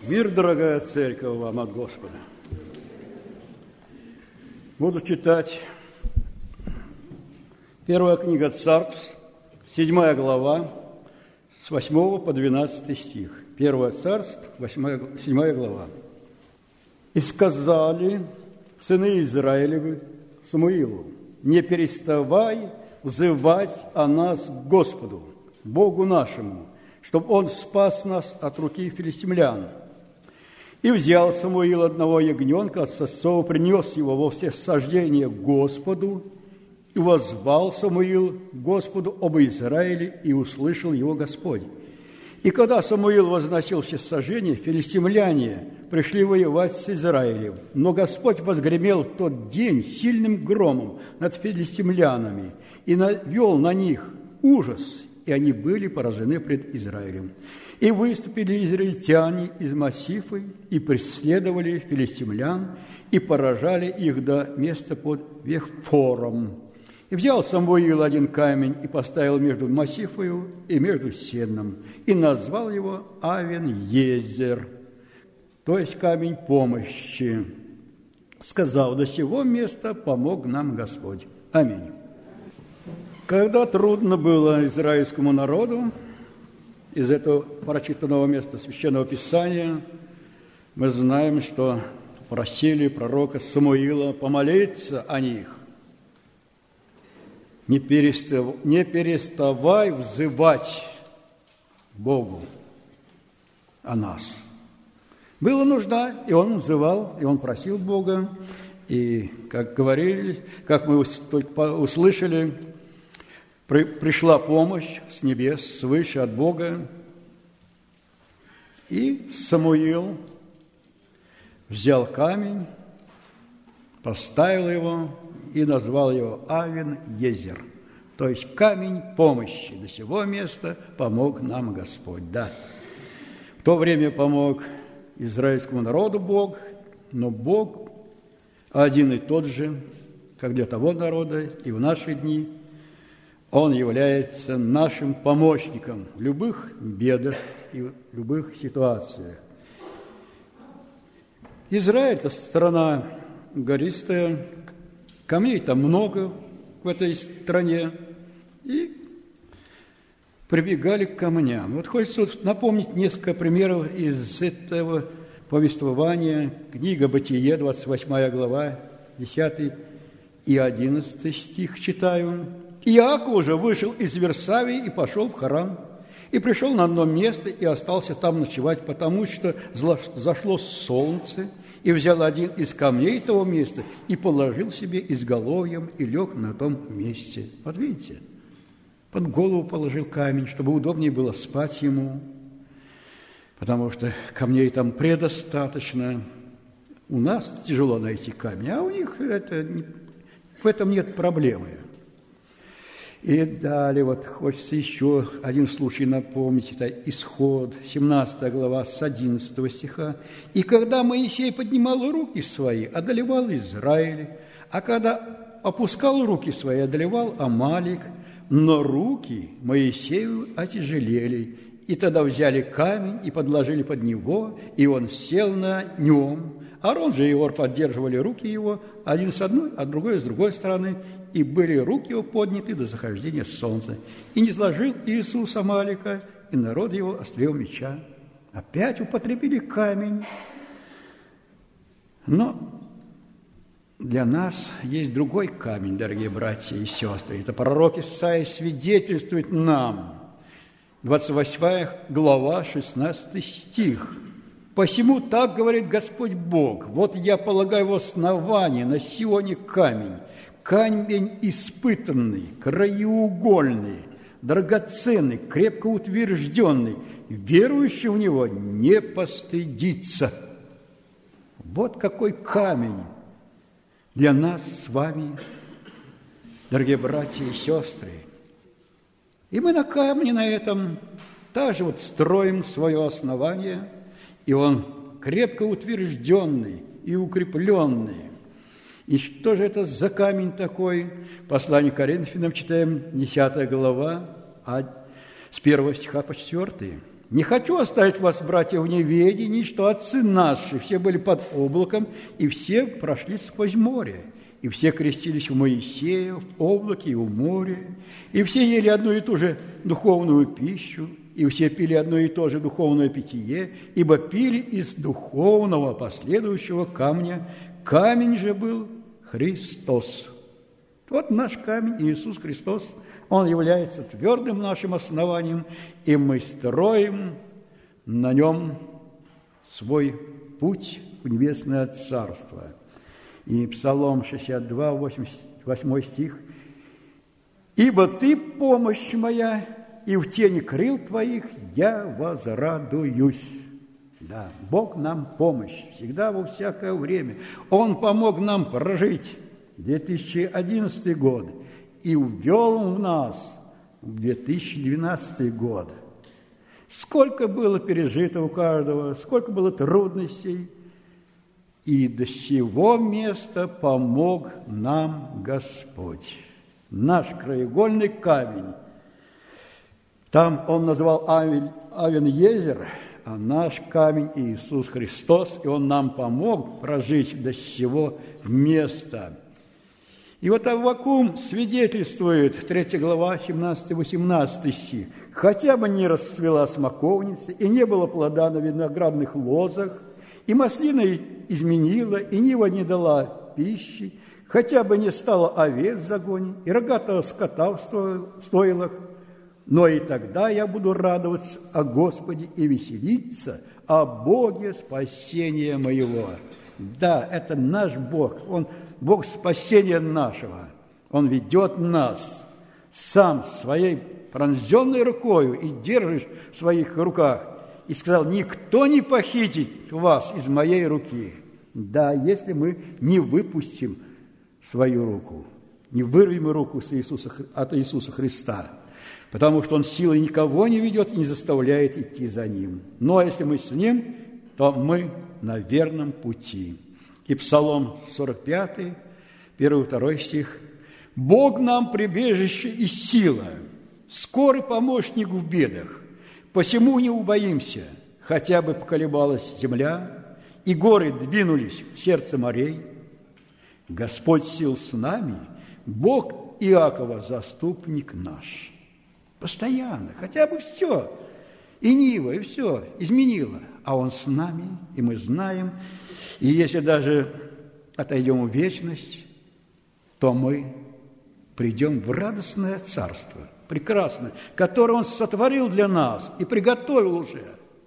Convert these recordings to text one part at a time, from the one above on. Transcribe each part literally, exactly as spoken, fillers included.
Мир, дорогая церковь, вам от Господа. Буду читать первая книга Царств, седьмая глава, с восьмого по двенадцатый стих. Первое Царств, восьмая, седьмая глава. «И сказали сыны Израилевы Самуилу: не переставай взывать о нас к Господу, Богу нашему, чтобы Он спас нас от руки филистимлян. И взял Самуил одного ягненка от сосцов, принес его во всесождение Господу, и воззвал Самуил Господу об Израиле, и услышал его Господь. И когда Самуил возносил всесожжение, филистимляне пришли воевать с Израилем. Но Господь возгремел в тот день сильным громом над филистимлянами и навел на них ужас, и они были поражены пред Израилем. И выступили израильтяне из Массифы и преследовали филистимлян, и поражали их до места под Вехфором. И взял Самуил один камень и поставил между Массифою и между Сенном, и назвал его Авен-Езер, то есть камень помощи, сказав: до сего места помог нам Господь. Аминь». Когда трудно было израильскому народу, из этого прочитанного места Священного Писания мы знаем, что просили пророка Самуила помолиться о них. Не переставай, не переставай взывать Богу о нас. Была нужда, и он взывал, и он просил Бога. И, как говорили, как мы только услышали, при, пришла помощь с небес, свыше от Бога. И Самуил взял камень, поставил его и назвал его Авен-Езер, то есть камень помощи. До сего места помог нам Господь. Да, в то время помог израильскому народу Бог, но Бог один и тот же, как для того народа и в наши дни. Он является нашим помощником в любых бедах и в любых ситуациях. Израиль – это страна гористая, камней там много в этой стране, и прибегали к камням. Вот хочется напомнить несколько примеров из этого повествования. Книга Бытие, двадцать восьмая глава, десятый и одиннадцатый стих читаю. «Иаков уже вышел из Версавии и пошел в Харан, и пришел на одно место и остался там ночевать, потому что зашло солнце, и взял один из камней того места и положил себе изголовьем и лег на том месте». Вот видите, под голову положил камень, чтобы удобнее было спать ему, потому что камней там предостаточно. У нас тяжело найти камни, а у них это, в этом нет проблемы. И далее вот хочется еще один случай напомнить. Это Исход, семнадцатая глава, с одиннадцатого стиха. «И когда Моисей поднимал руки свои, одолевал Израиль, а когда опускал руки свои, одолевал Амалик, но руки Моисею отяжелели. И тогда взяли камень и подложили под него, и он сел на нем. Аарон же и Ор поддерживали руки его, один с одной, а другой с другой стороны, и были руки его подняты до захождения солнца. И не сложил Иисус Амалика, и народ его острел меча». Опять употребили камень. Но для нас есть другой камень, дорогие братья и сестры. Это пророк Исаия свидетельствует нам. двадцать восьмая глава, шестнадцатый стих. «Посему так говорит Господь Бог: вот я полагаю в основании на Сионе камень, камень испытанный, краеугольный, драгоценный, крепко утвержденный, верующий в него не постыдится». Вот какой камень для нас с вами, дорогие братья и сестры. И мы на камне на этом также вот строим свое основание, и он крепко утвержденный и укрепленный. И что же это за камень такой? Послание к Коринфянам читаем, десятая глава, с первого стиха по четвёртый. Не хочу оставить вас, братья, в неведении, что отцы наши все были под облаком, и все прошли сквозь море, и все крестились в Моисея, в облаке и в море, и все ели одну и ту же духовную пищу, и все пили одно и то же духовное питье, ибо пили из духовного последующего камня. Камень же был Христос. Вот наш камень, Иисус Христос. Он является твердым нашим основанием, и мы строим на нем свой путь в небесное Царство. И Псалом шестьдесят два, восьмой стих. «Ибо Ты помощь моя, и в тени крыл Твоих я возрадуюсь». Да, Бог нам помощь всегда, во всякое время. Он помог нам прожить две тысячи одиннадцатый год и ввел в нас в две тысячи двенадцатый год. Сколько было пережито у каждого, сколько было трудностей, и до сего места помог нам Господь. Наш краеугольный камень. Там он назвал Авен-Езер, а наш камень Иисус Христос, и Он нам помог прожить до сего места. И вот Аввакум свидетельствует, третья глава, семнадцатый-восемнадцатый стих. «Хотя бы не расцвела смоковница, и не было плода на виноградных лозах, и маслина изменила, и нива не дала пищи, хотя бы не стало овец в загоне, и рогатого скота в стойлах, но и тогда я буду радоваться о Господе и веселиться о Боге спасения моего». Да, это наш Бог, Он Бог спасения нашего. Он ведет нас сам своей пронзенной рукою и держишь в своих руках. И сказал: никто не похитит вас из моей руки. Да, если мы не выпустим свою руку, не вырвем руку с Иисуса, от Иисуса Христа, потому что Он силой никого не ведет и не заставляет идти за Ним. Но если мы с Ним, то мы на верном пути. И Псалом сорок пятый, первый-второй стих. «Бог нам прибежище и сила, скорый помощник в бедах, посему не убоимся, хотя бы поколебалась земля, и горы двинулись в сердце морей. Господь сил с нами, Бог Иакова заступник наш». Постоянно, хотя бы все, и Нива, и все изменило, а Он с нами, и мы знаем. И если даже отойдем в вечность, то мы придем в радостное царство, прекрасное, которое Он сотворил для нас и приготовил уже,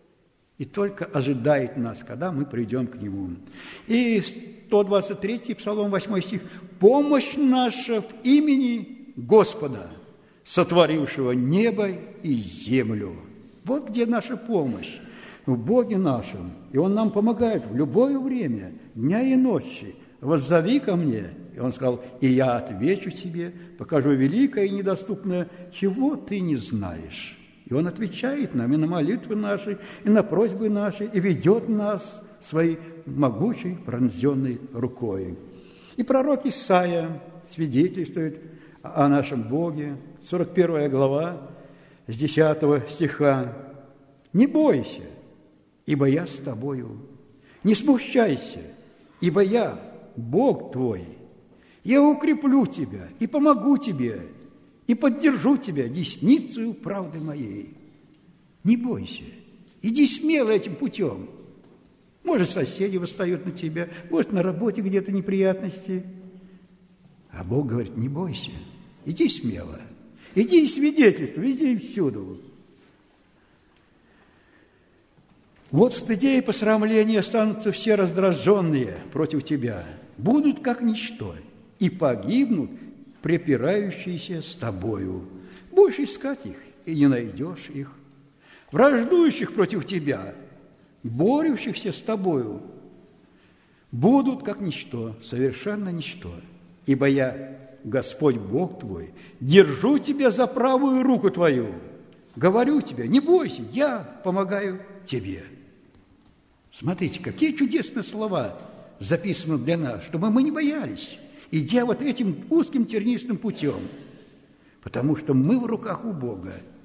и только ожидает нас, когда мы придем к Нему. И сто двадцать третий Псалом, восьмой стих. «Помощь наша в имени Господа, сотворившего небо и землю». Вот где наша помощь, в Боге нашем. И Он нам помогает в любое время, дня и ночи. «Воззови ко мне». И Он сказал: «И я отвечу тебе, покажу великое и недоступное, чего ты не знаешь». И Он отвечает нам и на молитвы наши, и на просьбы наши, и ведет нас своей могучей пронзенной рукой. И пророк Исаия свидетельствует о нашем Боге. сорок первая глава, с десятого стиха. «Не бойся, ибо я с тобою. Не смущайся, ибо я, Бог твой. Я укреплю тебя и помогу тебе, и поддержу тебя десницею правды моей». Не бойся, иди смело этим путем. Может, соседи восстают на тебя, может, на работе где-то неприятности. А Бог говорит: не бойся, иди смело. Иди и свидетельствуй, иди всюду. Вот в стыде и посрамлении останутся все раздраженные против тебя, будут как ничто, и погибнут препирающиеся с тобою. Будешь искать их, и не найдешь их. Враждующих против тебя, борющихся с тобою, будут как ничто, совершенно ничто. Ибо я, Господь Бог твой, держу тебя за правую руку твою. Говорю тебе: не бойся, я помогаю тебе. Смотрите, какие чудесные слова записаны для нас, чтобы мы не боялись, идя вот этим узким тернистым путем, потому что мы в руках у Бога.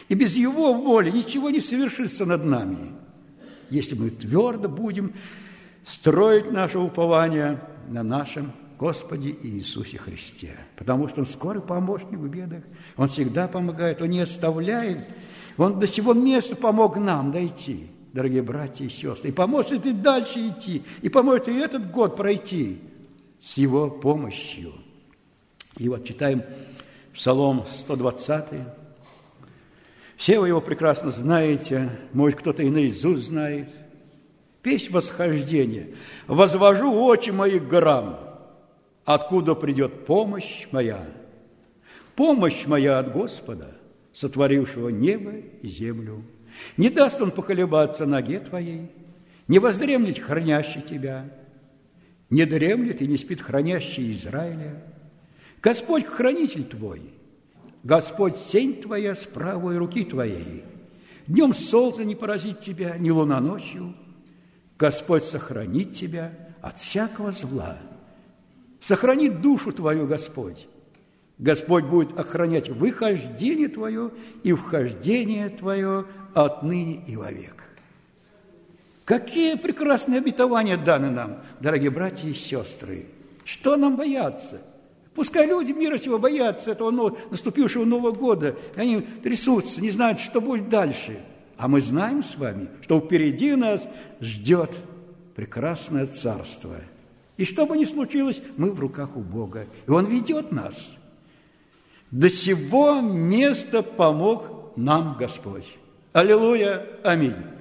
И без Его воли ничего не совершится над нами, если мы твердо будем строить наше упование на нашем Господе Иисусе Христе. Потому что Он скорый помощник в бедах, Он всегда помогает, Он не оставляет. Он до сего места помог нам дойти, дорогие братья и сестры, и поможет и дальше идти, и поможет и этот год пройти с Его помощью. И вот читаем Псалом сто двадцатый. Все вы его прекрасно знаете, может, кто-то и наизусть знает. Песнь восхождения. «Возвожу очи мои к горам, откуда придет помощь моя. Помощь моя от Господа, сотворившего небо и землю. Не даст Он поколебаться ноге твоей, не воздремлет хранящий тебя, не дремлет и не спит хранящий Израиля. Господь хранитель твой, Господь сень твоя с правой руки твоей. Днем солнце не поразит тебя, ни луна ночью. Господь сохранит тебя от всякого зла. Сохранит душу твою Господь. Господь будет охранять выхождение твое и вхождение твое отныне и вовек». Какие прекрасные обетования даны нам, дорогие братья и сестры! Что нам бояться? Пускай люди мира сего боятся этого наступившего Нового года, они трясутся, не знают, что будет дальше. А мы знаем с вами, что впереди нас ждет прекрасное царство. И что бы ни случилось, мы в руках у Бога. И Он ведет нас. До сего места помог нам Господь. Аллилуйя! Аминь!